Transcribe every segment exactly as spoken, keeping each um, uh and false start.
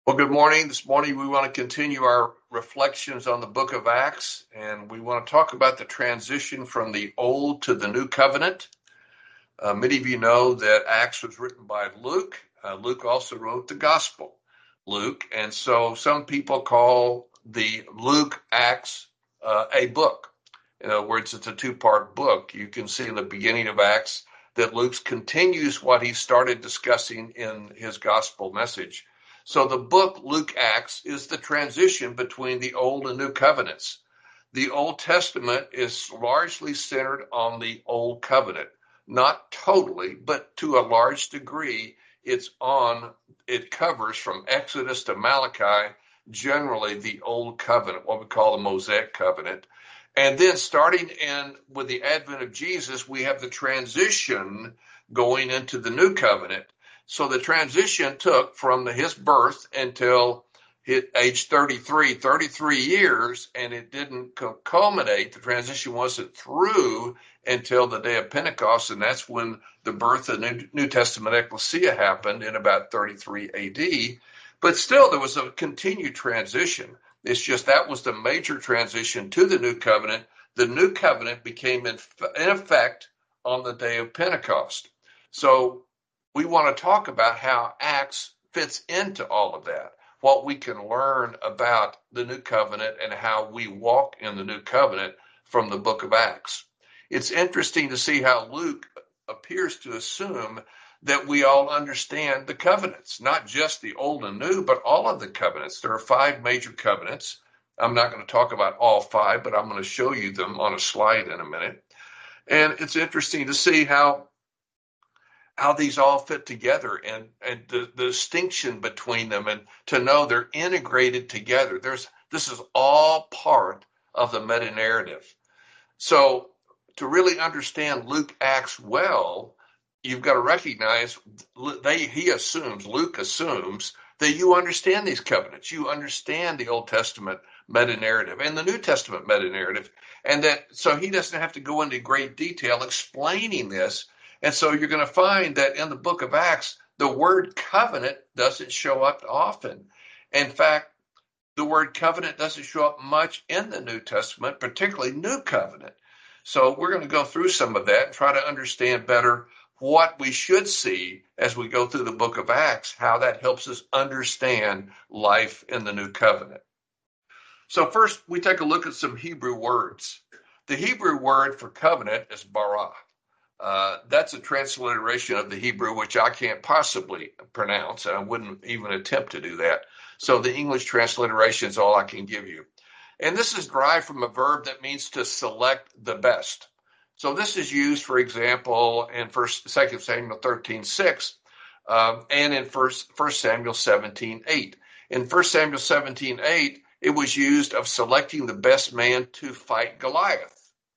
Well, good morning. This morning we want to continue our reflections on the book of Acts, and we want to talk about the transition from the Old to the New Covenant. Uh, many of you know that Acts was written by Luke. Uh, Luke also wrote the Gospel, Luke, and so some people call the Luke Acts uh, a book. In other words, it's a two-part book. You can see in the beginning of Acts that Luke continues what he started discussing in his Gospel message. So the book Luke Acts is the transition between the Old and New Covenants. The Old Testament is largely centered on the Old Covenant. Not totally, but to a large degree, it's on, it covers from Exodus to Malachi, generally the Old Covenant, what we call the Mosaic Covenant. And then starting in with the advent of Jesus, we have the transition going into the New Covenant. So the transition took from his birth until his age thirty-three, thirty-three years, and it didn't culminate. The transition wasn't through until the day of Pentecost, and that's when the birth of the New Testament ecclesia happened in about thirty-three A D. But still, there was a continued transition. It's just that was the major transition to the New Covenant. The New Covenant became in, in effect on the day of Pentecost. So we want to talk about how Acts fits into all of that, what we can learn about the New Covenant and how we walk in the New Covenant from the book of Acts. It's interesting to see how Luke appears to assume that we all understand the covenants, not just the old and new, but all of the covenants. There are five major covenants. I'm not going to talk about all five, but I'm going to show you them on a slide in a minute. And it's interesting to see how how these all fit together and, and the, the distinction between them, and to know they're integrated together. There's this is all part of the meta-narrative. So to really understand Luke Acts well, you've got to recognize they he assumes, Luke assumes that you understand these covenants. You understand the Old Testament meta-narrative and the New Testament meta-narrative. And that so he doesn't have to go into great detail explaining this. And so you're going to find that in the book of Acts, the word covenant doesn't show up often. In fact, the word covenant doesn't show up much in the New Testament, particularly New Covenant. So we're going to go through some of that and try to understand better what we should see as we go through the book of Acts, how that helps us understand life in the New Covenant. So first, we take a look at some Hebrew words. The Hebrew word for covenant is bara. Uh, that's a transliteration of the Hebrew, which I can't possibly pronounce, and I wouldn't even attempt to do that. So the English transliteration is all I can give you. And this is derived from a verb that means to select the best. So this is used, for example, in First, Second Samuel thirteen six, um, and in First, First Samuel seventeen eight. In First Samuel seventeen eight, it was used of selecting the best man to fight Goliath.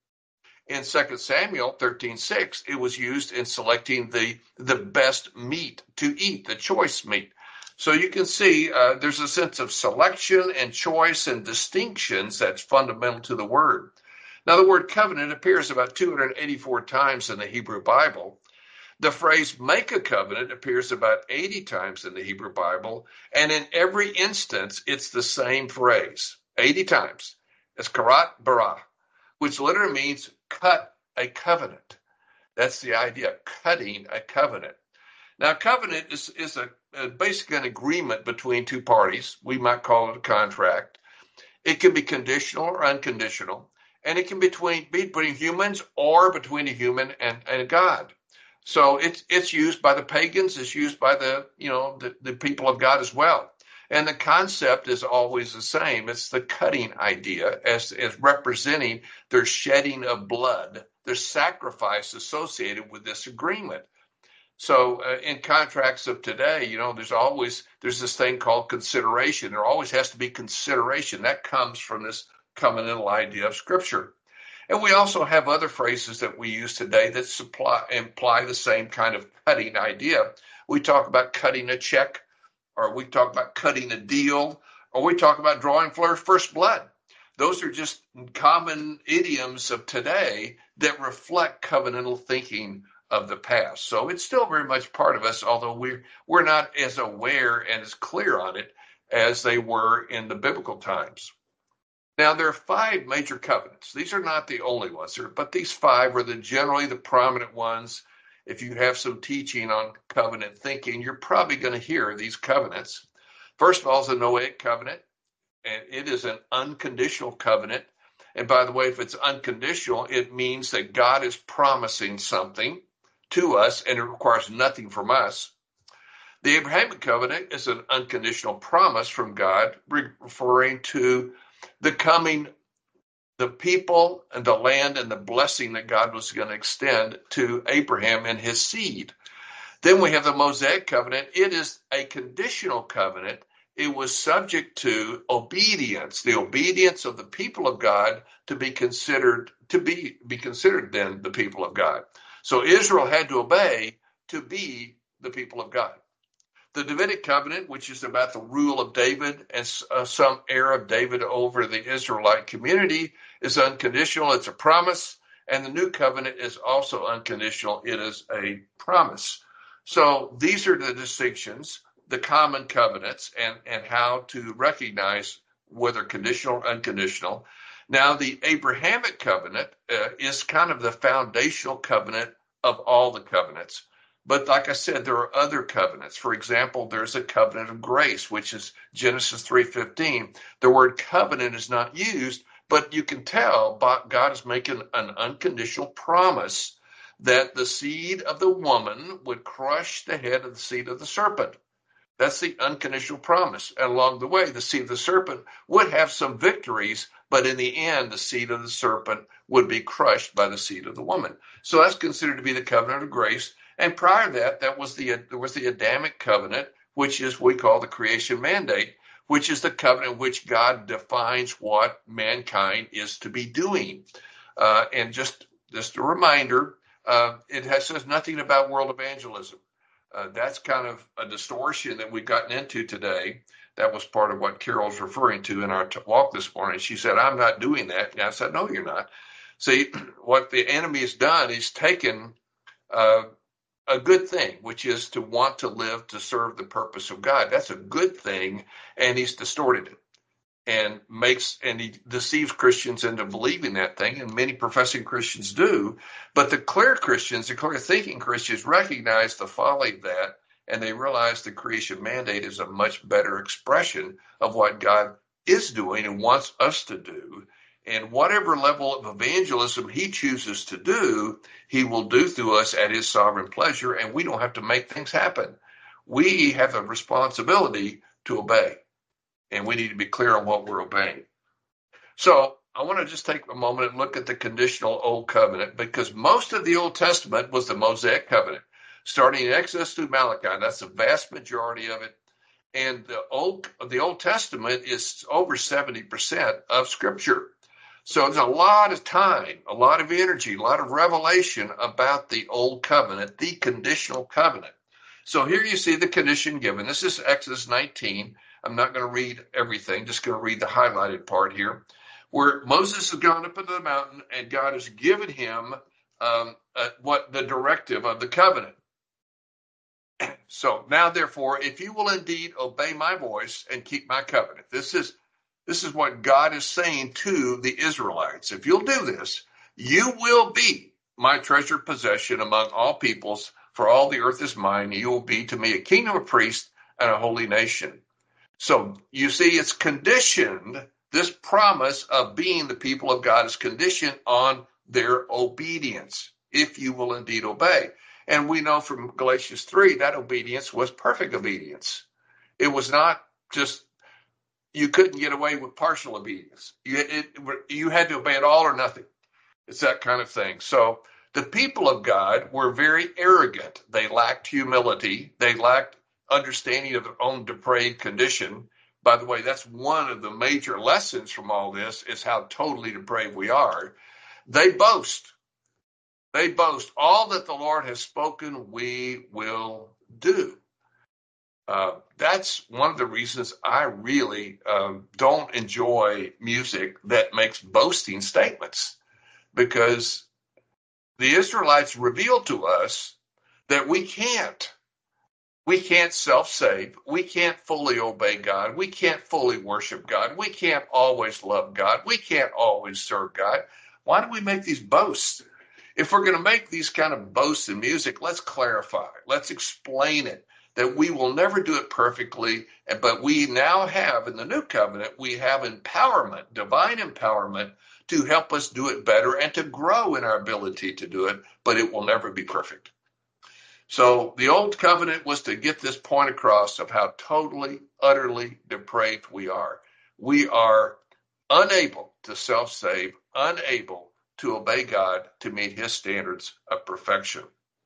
In Second Samuel thirteen six, it was used in selecting the, the best meat to eat, the choice meat. So you can see uh, there's a sense of selection and choice and distinctions that's fundamental to the word. Now, the word covenant appears about two hundred eighty-four times in the Hebrew Bible. The phrase make a covenant appears about eighty times in the Hebrew Bible. And in every instance, it's the same phrase, eighty times. It's karat bara, which literally means cut a covenant. That's the idea, cutting a covenant. Now, covenant is, is a, a basically an agreement between two parties. We might call it a contract. It can be conditional or unconditional, and it can be between, be between humans or between a human and, and God. So it's it's used by the pagans, it's used by the, you know, the, the people of God as well. And the concept is always the same. It's the cutting idea as, as representing their shedding of blood, their sacrifice associated with this agreement. So uh, in contracts of today, you know, there's always, there's this thing called consideration. There always has to be consideration. That comes from this covenantal idea of Scripture. And we also have other phrases that we use today that supply, imply the same kind of cutting idea. We talk about cutting a check, or we talk about cutting a deal, or we talk about drawing first blood. Those are just common idioms of today that reflect covenantal thinking of the past. So it's still very much part of us, although we're, we're not as aware and as clear on it as they were in the biblical times. Now, there are five major covenants. These are not the only ones, but these five are the generally the prominent ones. If you have some teaching on covenant thinking, you're probably going to hear these covenants. First of all is the Noahic covenant, and it is an unconditional covenant. And by the way, if it's unconditional, it means that God is promising something to us, and it requires nothing from us. The Abrahamic covenant is an unconditional promise from God, referring to the coming, the people and the land and the blessing that God was going to extend to Abraham and his seed. Then we have the Mosaic covenant. It is a conditional covenant. It was subject to obedience, the obedience of the people of God to be considered, to be, be considered then the people of God. So Israel had to obey to be the people of God. The Davidic covenant, which is about the rule of David and uh, some heir of David over the Israelite community, is unconditional. It's a promise. And the new covenant is also unconditional. It is a promise. So these are the distinctions, the common covenants, and, and how to recognize whether conditional or unconditional. Now, the Abrahamic covenant uh, is kind of the foundational covenant of all the covenants. But like I said, there are other covenants. For example, there's a covenant of grace, which is Genesis three fifteen. The word covenant is not used, but you can tell God is making an unconditional promise that the seed of the woman would crush the head of the seed of the serpent. That's the unconditional promise. And along the way, the seed of the serpent would have some victories, but in the end, the seed of the serpent would be crushed by the seed of the woman. So that's considered to be the covenant of grace. And prior to that, that was the there was the Adamic covenant, which is what we call the creation mandate, which is the covenant in which God defines what mankind is to be doing. Uh, and just, just a reminder, uh, it has, says nothing about world evangelism. Uh, that's kind of a distortion that we've gotten into today. That was part of what Carol's referring to in our t- walk this morning. She said, I'm not doing that. And I said, no, you're not. See, what the enemy has done is taken uh, a good thing, which is to want to live to serve the purpose of God. That's a good thing, and he's distorted it and makes and he deceives Christians into believing that thing, and many professing Christians do. But the clear Christians, the clear thinking Christians, recognize the folly of that, and they realize the creation mandate is a much better expression of what God is doing and wants us to do. And whatever level of evangelism he chooses to do, he will do through us at his sovereign pleasure, and we don't have to make things happen. We have a responsibility to obey, and we need to be clear on what we're obeying. So I want to just take a moment and look at the conditional Old Covenant, because most of the Old Testament was the Mosaic Covenant, starting in Exodus through Malachi. That's the vast majority of it. And the Old, the Old Testament is over seventy percent of Scripture. So there's a lot of time, a lot of energy, a lot of revelation about the Old Covenant, the conditional covenant. So here you see the condition given. This is Exodus nineteen. I'm not going to read everything, just going to read the highlighted part here, where Moses has gone up into the mountain and God has given him um, uh, what the directive of the covenant. So now, therefore, if you will indeed obey my voice and keep my covenant, this is This is what God is saying to the Israelites. If you'll do this, you will be my treasured possession among all peoples, for all the earth is mine. You will be to me a kingdom of priests and a holy nation. So you see, it's conditioned, this promise of being the people of God is conditioned on their obedience, if you will indeed obey. And we know from Galatians three that obedience was perfect obedience. It was not just, you couldn't get away with partial obedience. You, it, you had to obey it all or nothing. It's that kind of thing. So the people of God were very arrogant. They lacked humility. They lacked understanding of their own depraved condition. By the way, that's one of the major lessons from all this, is how totally depraved we are. They boast. They boast. All that the Lord has spoken, we will do. Uh, that's one of the reasons I really um, don't enjoy music that makes boasting statements, because the Israelites revealed to us that we can't. We can't self-save. We can't fully obey God. We can't fully worship God. We can't always love God. We can't always serve God. Why do we make these boasts? If we're going to make these kind of boasts in music, let's clarify. Let's explain it, that we will never do it perfectly, but we now have, in the new covenant, we have empowerment, divine empowerment, to help us do it better and to grow in our ability to do it, but it will never be perfect. So the old covenant was to get this point across of how totally, utterly depraved we are. We are unable to self-save, unable to obey God to meet his standards of perfection.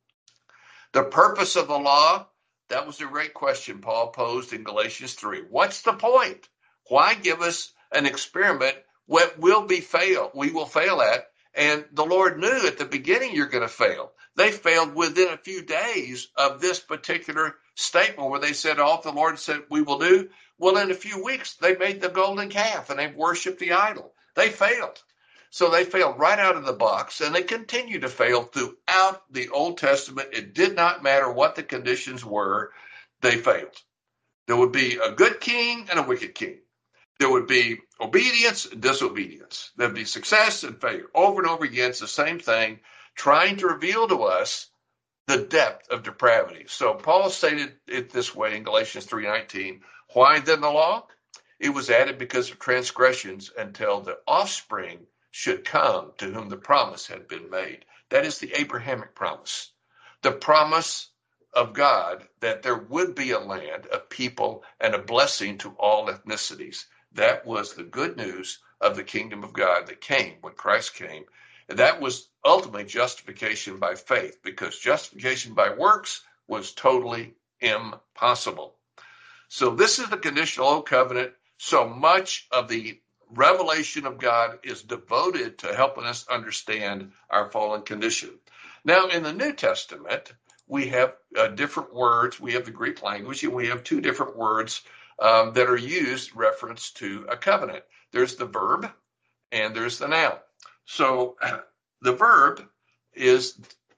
The purpose of the law, that was a great question Paul posed in Galatians three. What's the point? Why give us an experiment what will be fail, we will fail at? And the Lord knew at the beginning you're going to fail. They failed within a few days of this particular statement where they said all the Lord said we will do. Well, in a few weeks, they made the golden calf and they worshiped the idol. They failed. So they failed right out of the box, and they continue to fail throughout the Old Testament. It did not matter what the conditions were, they failed. There would be a good king and a wicked king. There would be obedience and disobedience. There'd be success and failure. Over and over again, it's the same thing, trying to reveal to us the depth of depravity. So Paul stated it this way in Galatians three nineteen. Why then the law? It was added because of transgressions until the offspring should come to whom the promise had been made. That is the Abrahamic promise. The promise of God that there would be a land, a people, and a blessing to all ethnicities. That was the good news of the kingdom of God that came when Christ came. And that was ultimately justification by faith, because justification by works was totally impossible. So this is the conditional old covenant. So much of the revelation of God is devoted to helping us understand our fallen condition. Now, in the New Testament, we have uh, different words. We have the Greek language, and we have two different words um, that are used reference to a covenant. There's the verb, and there's the noun. So the verb is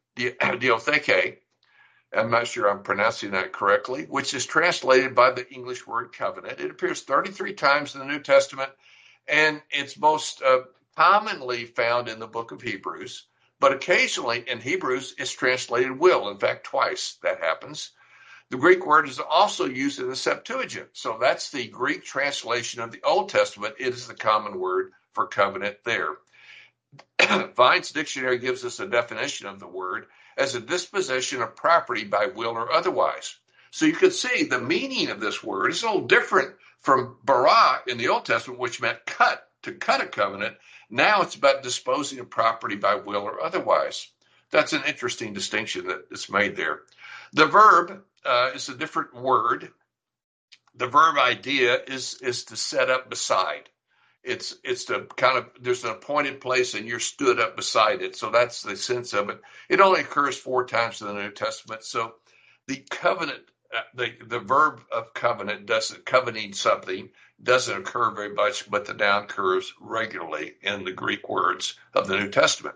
diotheke. I'm not sure I'm pronouncing that correctly, which is translated by the English word covenant. It appears thirty-three times in the New Testament, and it's most uh, commonly found in the book of Hebrews, but occasionally in Hebrews it's translated will. In fact, twice that happens. The Greek word is also used in the Septuagint, so that's the Greek translation of the Old Testament. It is the common word for covenant there. Vine's dictionary gives us a definition of the word as a disposition of property by will or otherwise. So you can see the meaning of this word is a little different from bara in the Old Testament, which meant cut, to cut a covenant. Now it's about disposing of property by will or otherwise. That's an interesting distinction that is made there. The verb uh, is a different word. The verb idea is, is to set up beside. It's it's the kind of, there's an appointed place and you're stood up beside it. So that's the sense of it. It only occurs four times in the New Testament. So the covenant, uh, the, the verb of covenant doesn't, covenanting something doesn't occur very much, but the noun occurs regularly in the Greek words of the New Testament.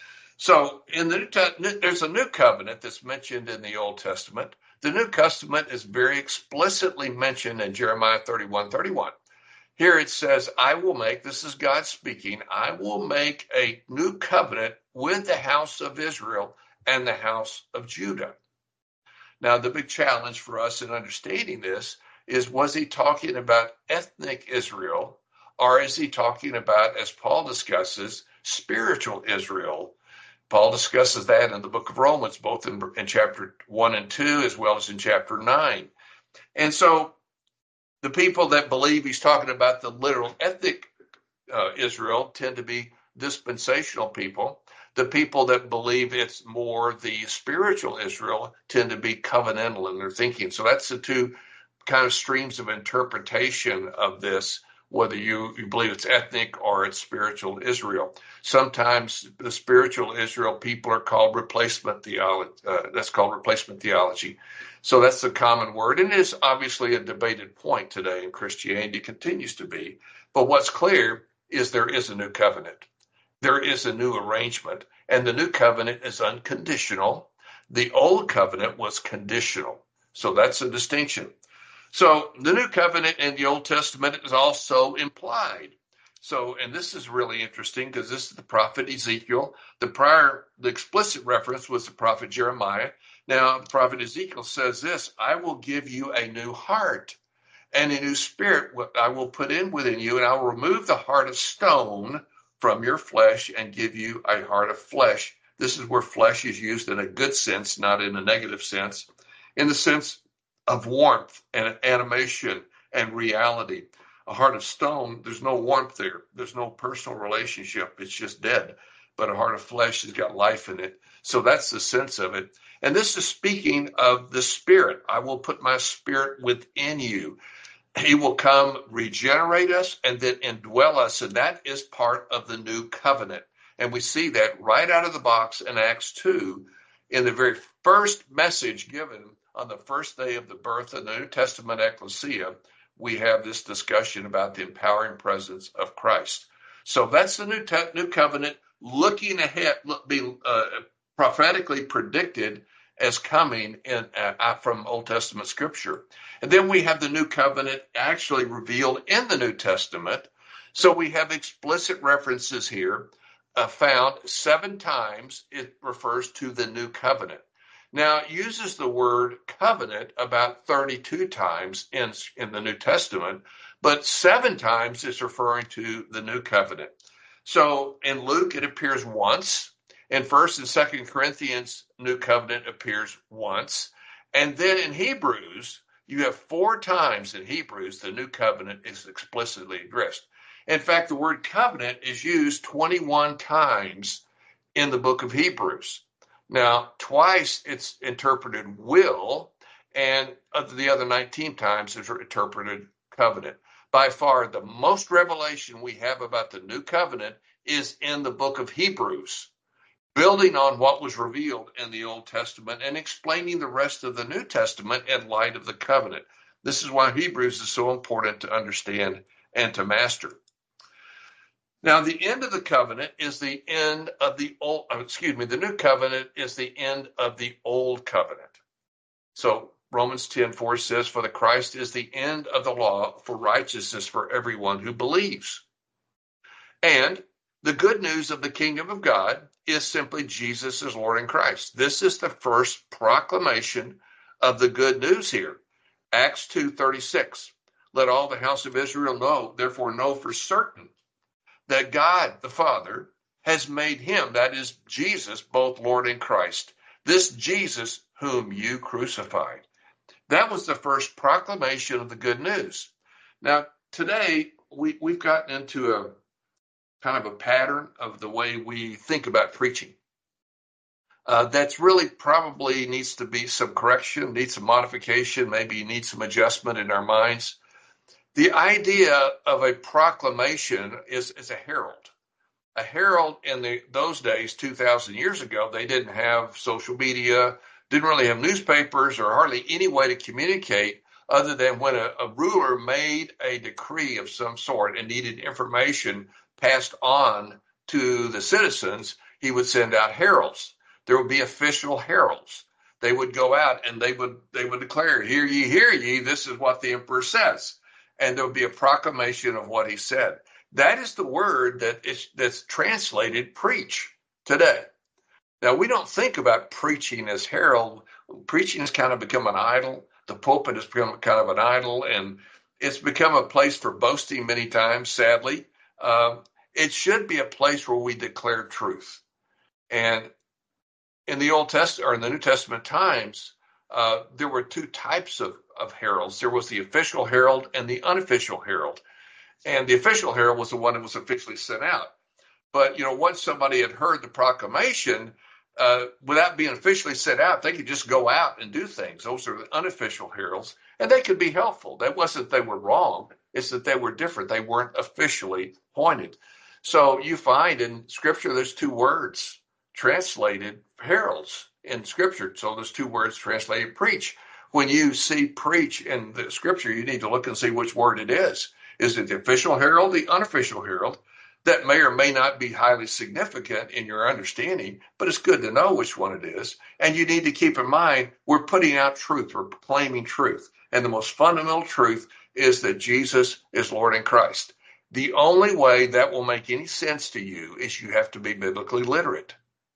So in the New Testament, there's a new covenant that's mentioned in the Old Testament. The New Testament is very explicitly mentioned in Jeremiah thirty-one thirty-one. Here it says, I will make, this is God speaking, I will make a new covenant with the house of Israel and the house of Judah. Now, the big challenge for us in understanding this is, was he talking about ethnic Israel, or is he talking about, as Paul discusses, spiritual Israel? Paul discusses that in the book of Romans, both in, in chapter one and two, as well as in chapter nine. And so the people that believe he's talking about the literal ethnic uh, Israel tend to be dispensational people. The people that believe it's more the spiritual Israel tend to be covenantal in their thinking. So that's the two kind of streams of interpretation of this, whether you, you believe it's ethnic or it's spiritual Israel. Sometimes the spiritual Israel people are called replacement theology. Uh, that's called replacement theology. So that's the common word, and it is obviously a debated point today in Christianity, continues to be. But what's clear is there is a new covenant. There is a new arrangement, and the new covenant is unconditional. The old covenant was conditional. So that's a distinction. So the new covenant in the Old Testament is also implied. So, and this is really interesting because this is the prophet Ezekiel. The prior, the explicit reference was the prophet Jeremiah. Now, the prophet Ezekiel says this, I will give you a new heart and a new spirit I will put in within you, and I will remove the heart of stone from your flesh and give you a heart of flesh. This is where flesh is used in a good sense, not in a negative sense, in the sense of warmth and animation and reality. A heart of stone, there's no warmth there. There's no personal relationship. It's just dead. But a heart of flesh has got life in it. So that's the sense of it. And this is speaking of the Spirit. I will put my Spirit within you. He will come regenerate us and then indwell us. And that is part of the new covenant. And we see that right out of the box in Acts two, in the very first message given on the first day of the birth of the New Testament ecclesia. We have this discussion about the empowering presence of Christ. So that's the new te- new covenant looking ahead, look, be uh, prophetically predicted as coming in uh, from Old Testament scripture. And then we have the new covenant actually revealed in the New Testament. So we have explicit references here uh, found seven times. It refers to the new covenant. Now, it uses the word covenant about thirty-two times in, in the New Testament, but seven times it's referring to the new covenant. So in Luke, it appears once. In First and Second Corinthians, new covenant appears once. And then in Hebrews, you have four times in Hebrews the new covenant is explicitly addressed. In fact, the word covenant is used twenty-one times in the book of Hebrews. Now, twice it's interpreted will, and of the other nineteen times it's interpreted covenant. By far, the most revelation we have about the new covenant is in the book of Hebrews, building on what was revealed in the Old Testament and explaining the rest of the New Testament in light of the covenant. This is why Hebrews is so important to understand and to master. Now, the end of the covenant is the end of the old, excuse me, the new covenant is the end of the old covenant. So Romans ten four says, for the Christ is the end of the law for righteousness for everyone who believes. And the good news of the kingdom of God is simply Jesus is Lord and Christ. This is the first proclamation of the good news here. Acts two thirty-six, let all the house of Israel know, therefore know for certain, that God the Father has made him, that is Jesus, both Lord and Christ, this Jesus whom you crucified. That was the first proclamation of the good news. Now, today, we, we've gotten into a kind of a pattern of the way we think about preaching. Uh, that's really probably needs to be some correction, needs some modification, maybe needs some adjustment in our minds. The idea of a proclamation is, is a herald. A herald in the, those days, two thousand years ago, they didn't have social media, didn't really have newspapers or hardly any way to communicate other than when a, a ruler made a decree of some sort and needed information passed on to the citizens, he would send out heralds. There would be official heralds. They would go out and they would they would declare, hear ye, hear ye, this is what the emperor says. And there would be a proclamation of what he said. That is the word that is that's translated preach today. Now, we don't think about preaching as herald. Preaching has kind of become an idol. The pulpit has become kind of an idol, and it's become a place for boasting many times, sadly. Um, it should be a place where we declare truth. And in the Old Testament or in the New Testament times, uh, there were two types of, of heralds. There was the official herald and the unofficial herald. And the official herald was the one that was officially sent out. But, you know, once somebody had heard the proclamation, uh, without being officially sent out, they could just go out and do things. Those are the unofficial heralds, and they could be helpful. That wasn't that they were wrong. It's that they were different. They weren't officially appointed. So you find in Scripture there's two words translated heralds in Scripture. So there's two words translated preach. When you see preach in the Scripture, you need to look and see which word it is. Is it the official herald, the unofficial herald? that may or may not be highly significant in your understanding, but it's good to know which one it is. And you need to keep in mind, we're putting out truth, we're proclaiming truth. And the most fundamental truth is that Jesus is Lord and Christ. The only way that will make any sense to you is you have to be biblically literate.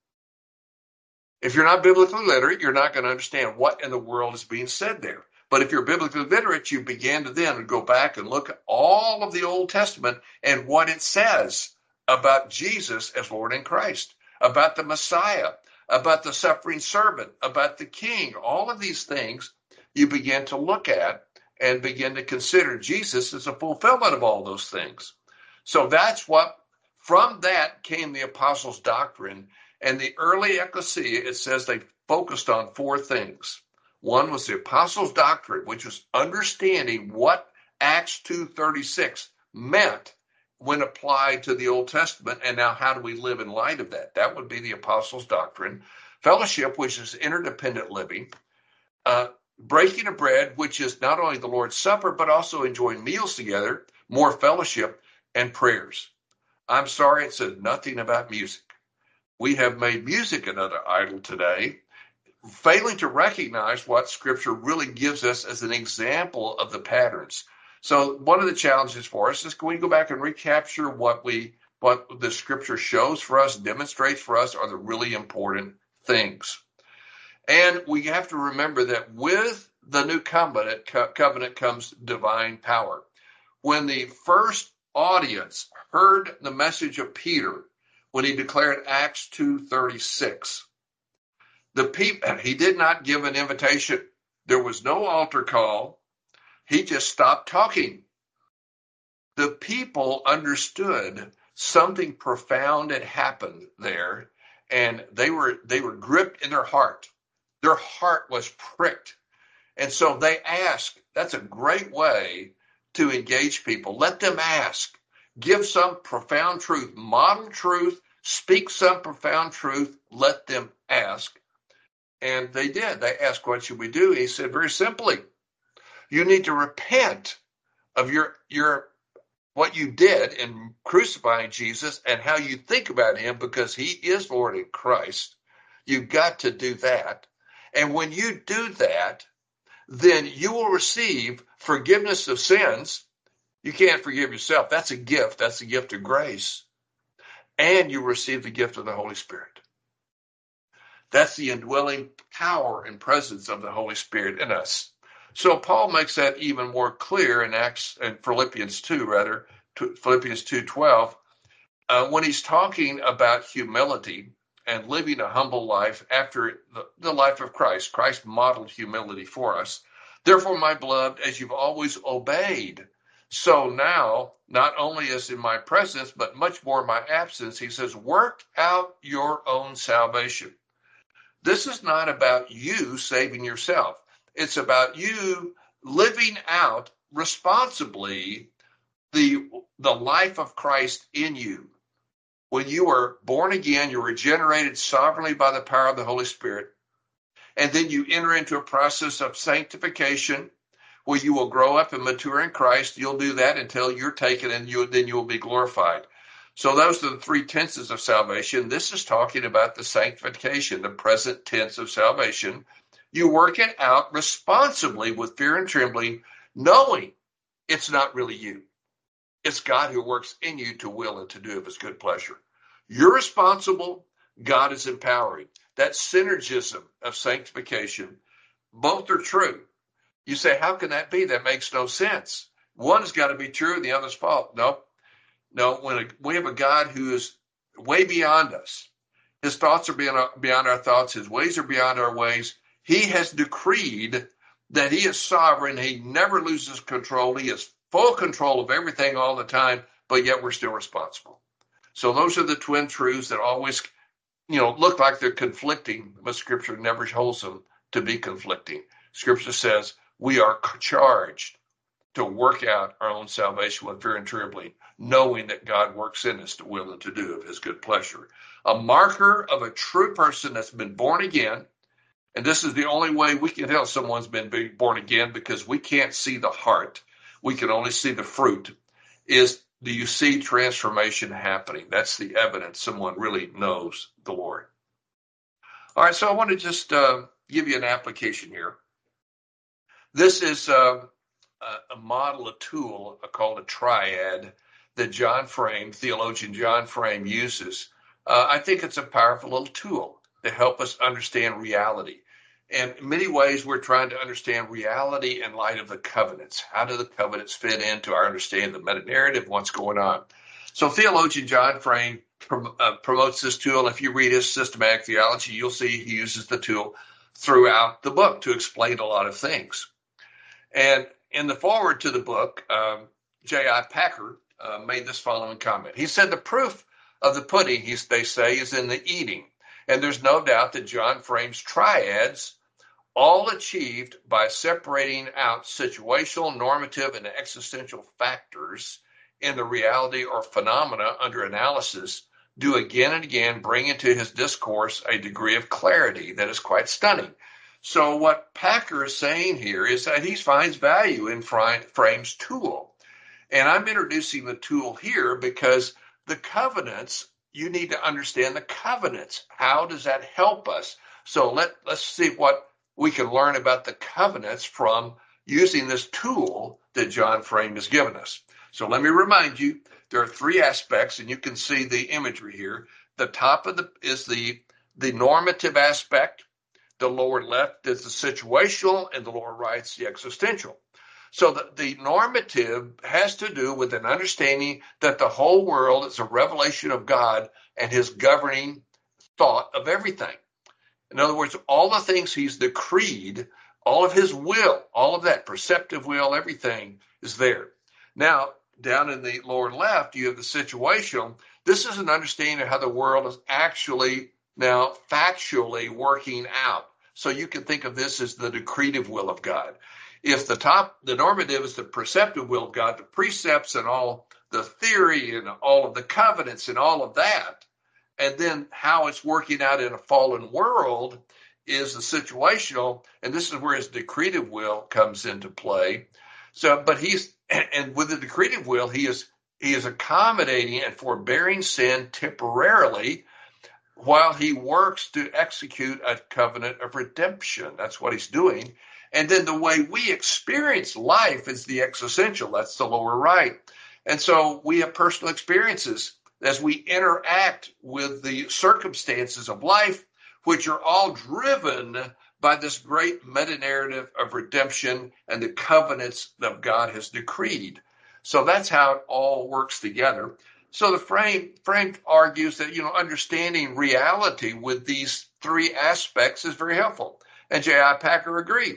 If you're not biblically literate, you're not going to understand what in the world is being said there. But if you're biblically literate, you begin to then go back and look at all of the Old Testament and what it says about Jesus as Lord and Christ, about the Messiah, about the suffering servant, about the King. All of these things you begin to look at and begin to consider Jesus as a fulfillment of all those things. So that's what, from that came the apostles' doctrine. And the early ecclesia, it says they focused on four things. One was the apostles' doctrine, which was understanding what Acts two thirty-six meant when applied to the Old Testament, and now how do we live in light of that? That would be the apostles' doctrine. Fellowship, which is interdependent living. Uh, breaking of bread, which is not only the Lord's Supper, but also enjoying meals together, more fellowship, and prayers. I'm sorry, it says nothing about music. We have made music another idol today, failing to recognize what Scripture really gives us as an example of the patterns. So one of the challenges for us is, can we go back and recapture what we what the Scripture shows for us, demonstrates for us, are the really important things. And we have to remember that with the new covenant, co- covenant comes divine power. When the first audience heard the message of Peter, when he declared Acts two thirty-six, the people, he did not give an invitation. There was no altar call. He just stopped talking. The people understood something profound had happened there, and they were they were gripped in their heart. Their heart was pricked. And so they asked. That's a great way to engage people. Let them ask. Give some profound truth. Model truth. Speak some profound truth. Let them ask. And they did. They asked, what should we do? He said very simply, you need to repent of your your what you did in crucifying Jesus and how you think about him, because he is Lord in Christ. You've got to do that. And when you do that, then you will receive forgiveness of sins. You can't forgive yourself. That's a gift. That's a gift of grace. And you receive the gift of the Holy Spirit. That's the indwelling power and presence of the Holy Spirit in us. So Paul makes that even more clear in Acts and Philippians two, rather, Philippians two twelve, uh, when he's talking about humility and living a humble life after the, the life of Christ. Christ modeled humility for us. Therefore, my beloved, as you've always obeyed, so now, not only as in my presence, but much more in my absence, he says, work out your own salvation. This is not about you saving yourself. It's about you living out responsibly the, the life of Christ in you. When you are born again, you're regenerated sovereignly by the power of the Holy Spirit. And then you enter into a process of sanctification where you will grow up and mature in Christ. You'll do that until you're taken, and you, then you will be glorified. So those are the three tenses of salvation. This is talking about the sanctification, the present tense of salvation. You work it out responsibly with fear and trembling, knowing it's not really you. It's God who works in you to will and to do of his good pleasure. You're responsible. God is empowering. That synergism of sanctification, both are true. You say, how can that be? That makes no sense. One's got to be true and the other's false. No, no. When a, we have a God who is way beyond us, his thoughts are beyond our, beyond our thoughts. His ways are beyond our ways. He has decreed that he is sovereign. He never loses control. He has full control of everything all the time, but yet we're still responsible. So those are the twin truths that always, you know, look like they're conflicting, but Scripture never holds them to be conflicting. Scripture says we are charged to work out our own salvation with fear and trembling, knowing that God works in us to will and to do of his good pleasure. A marker of a true person that's been born again, and this is the only way we can tell someone's been born again, because we can't see the heart. We can only see the fruit, is do you see transformation happening? That's the evidence someone really knows the Lord. All right, so I want to just uh, give you an application here. This is uh, a model, a tool called a triad that John Frame, theologian John Frame, uses. Uh, I think it's a powerful little tool to help us understand reality. And in many ways, we're trying to understand reality in light of the covenants. How do the covenants fit into our understanding of the meta-narrative, what's going on? So theologian John Frame prom- uh, promotes this tool. If you read his systematic theology, you'll see he uses the tool throughout the book to explain a lot of things. And in the foreword to the book, um, J I Packer uh, made this following comment. He said, the proof of the pudding, he, they say, is in the eating. And there's no doubt that John Frame's triads, all achieved by separating out situational, normative, and existential factors in the reality or phenomena under analysis, do again and again bring into his discourse a degree of clarity that is quite stunning. So what Packer is saying here is that he finds value in Frame's tool. And I'm introducing the tool here because the covenants, you need to understand the covenants. How does that help us? So let, let's see what we can learn about the covenants from using this tool that John Frame has given us. So let me remind you, there are three aspects, and you can see the imagery here. The top of the is the, the normative aspect. The lower left is the situational, and the lower right is the existential. So the, the normative has to do with an understanding that the whole world is a revelation of God and his governing thought of everything. In other words, all the things he's decreed, all of his will, all of that perceptive will, everything is there. Now, down in the lower left, you have the situational. This is an understanding of how the world is actually now factually working out. So you can think of this as the decretive will of God. If the top, the normative is the perceptive will of God, the precepts and all the theory and all of the covenants and all of that, and then how it's working out in a fallen world is the situational, and this is where his decretive will comes into play. So, but he's, and with the decretive will, he is he is accommodating and forbearing sin temporarily while he works to execute a covenant of redemption. That's what he's doing. And then the way we experience life is the existential. That's the lower right. And so we have personal experiences as we interact with the circumstances of life, which are all driven by this great meta-narrative of redemption and the covenants that God has decreed. So that's how it all works together. So the frame, frame argues that, you know, understanding reality with these three aspects is very helpful. And J I Packer agreed.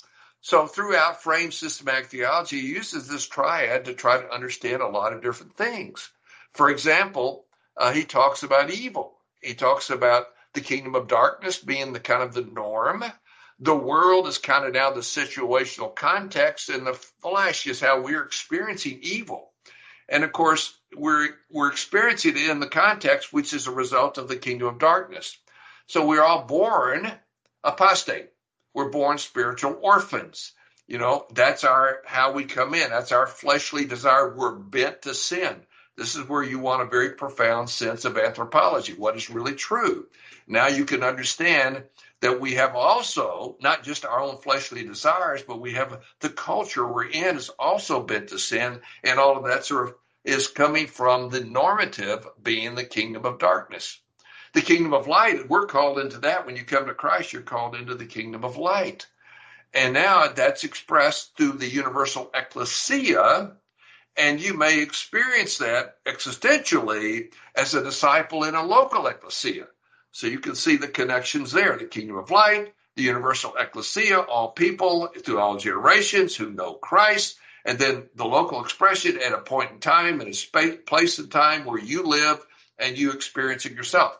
So throughout Frame's systematic theology, he uses this triad to try to understand a lot of different things. For example, uh, he talks about evil. He talks about the kingdom of darkness being the kind of the norm. The world is kind of now the situational context, and the flesh is how we're experiencing evil. And of course, we're we're experiencing it in the context, which is a result of the kingdom of darkness. So we're all born apostate. We're born spiritual orphans. You know, that's our how we come in. That's our fleshly desire. We're bent to sin. This is where you want a very profound sense of anthropology, what is really true. Now you can understand that we have also not just our own fleshly desires, but we have the culture we're in is also bent to sin, and all of that sort of is coming from the normative being the kingdom of darkness. The kingdom of light, we're called into that. When you come to Christ, you're called into the kingdom of light. And now that's expressed through the universal ecclesia, and you may experience that existentially as a disciple in a local ecclesia. So you can see the connections there, the kingdom of light, the universal ecclesia, all people through all generations who know Christ, and then the local expression at a point in time, in a space, place and time where you live and you experience it yourself.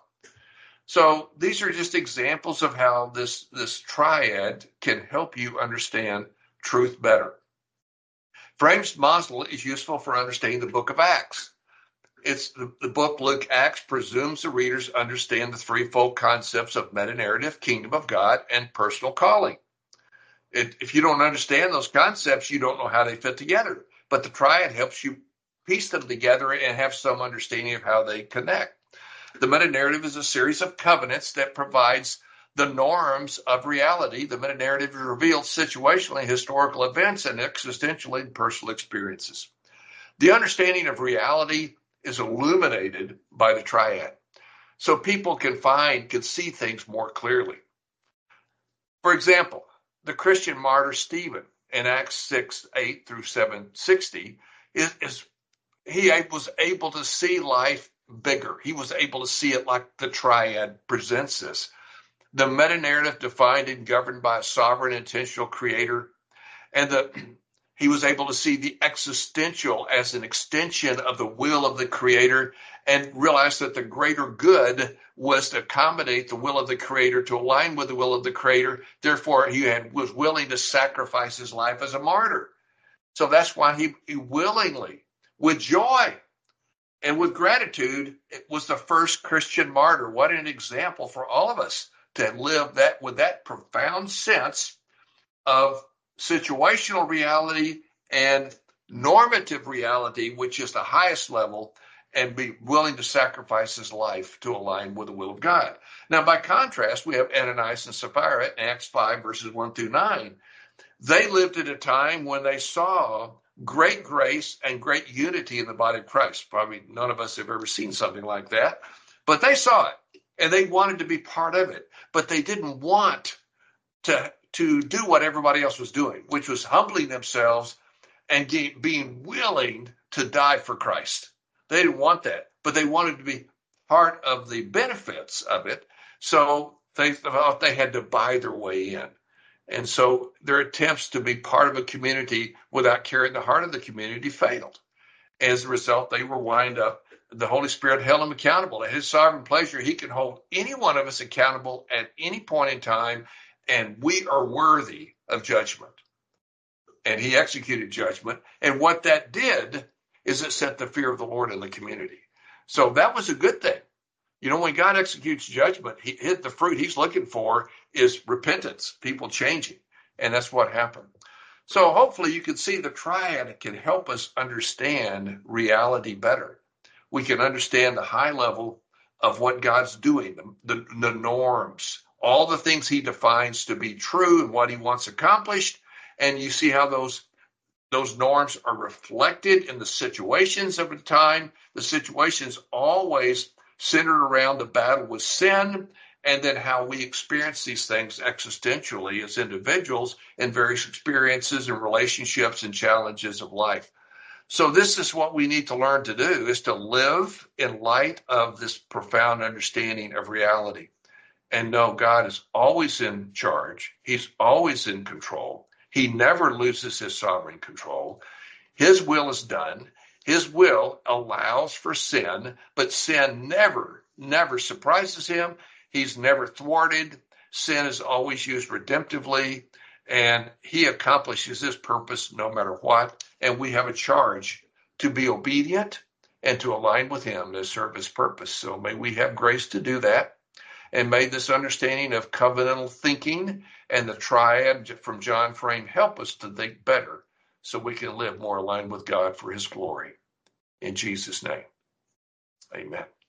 So these are just examples of how this, this triad can help you understand truth better. Frame's model is useful for understanding the book of Acts. It's the, the book Luke Acts presumes the readers understand the threefold concepts of meta-narrative, kingdom of God, and personal calling. It, if you don't understand those concepts, you don't know how they fit together. But the triad helps you piece them together and have some understanding of how they connect. The meta-narrative is a series of covenants that provides the norms of reality. The meta-narrative reveals situationally historical events and existentially personal experiences. The understanding of reality is illuminated by the triad, so people can find, can see things more clearly. For example, the Christian martyr Stephen in Acts six, eight through seven sixty, is, is he was able to see life bigger. He was able to see it like the triad presents us. The meta-narrative defined and governed by a sovereign intentional creator, and the he was able to see the existential as an extension of the will of the creator and realize that the greater good was to accommodate the will of the creator, to align with the will of the creator. Therefore, he had, was willing to sacrifice his life as a martyr. So that's why he, he willingly, with joy and with gratitude, it was the first Christian martyr. What an example for all of us to live that with that profound sense of situational reality and normative reality, which is the highest level, and be willing to sacrifice his life to align with the will of God. Now, by contrast, we have Ananias and Sapphira in Acts five, verses one through nine. They lived at a time when they saw great grace and great unity in the body of Christ. Probably none of us have ever seen something like that, but they saw it, and they wanted to be part of it, but they didn't want to to do what everybody else was doing, which was humbling themselves and ge- being willing to die for Christ. They didn't want that, but they wanted to be part of the benefits of it. So they thought they had to buy their way in. And so their attempts to be part of a community without carrying the heart of the community failed. As a result, they were wind up. The Holy Spirit held them accountable. At his sovereign pleasure, he can hold any one of us accountable at any point in time, and we are worthy of judgment. And he executed judgment. And what that did is it set the fear of the Lord in the community. So that was a good thing. You know, when God executes judgment, he hit the fruit he's looking for is repentance, people changing. And that's what happened. So hopefully you can see the triad can help us understand reality better. We can understand the high level of what God's doing, the, the, the norms, all the things he defines to be true and what he wants accomplished. And you see how those those norms are reflected in the situations of the time. The situations always centered around the battle with sin, and then how we experience these things existentially as individuals in various experiences and relationships and challenges of life. So this is what we need to learn to do, is to live in light of this profound understanding of reality. And know God is always in charge. He's always in control. He never loses his sovereign control. His will is done. His will allows for sin, but sin never, never surprises him. He's never thwarted. Sin is always used redemptively, and he accomplishes his purpose no matter what. And we have a charge to be obedient and to align with him to serve his purpose. So may we have grace to do that. And may this understanding of covenantal thinking and the triad from John Frame help us to think better so we can live more aligned with God for his glory. In Jesus' name, amen.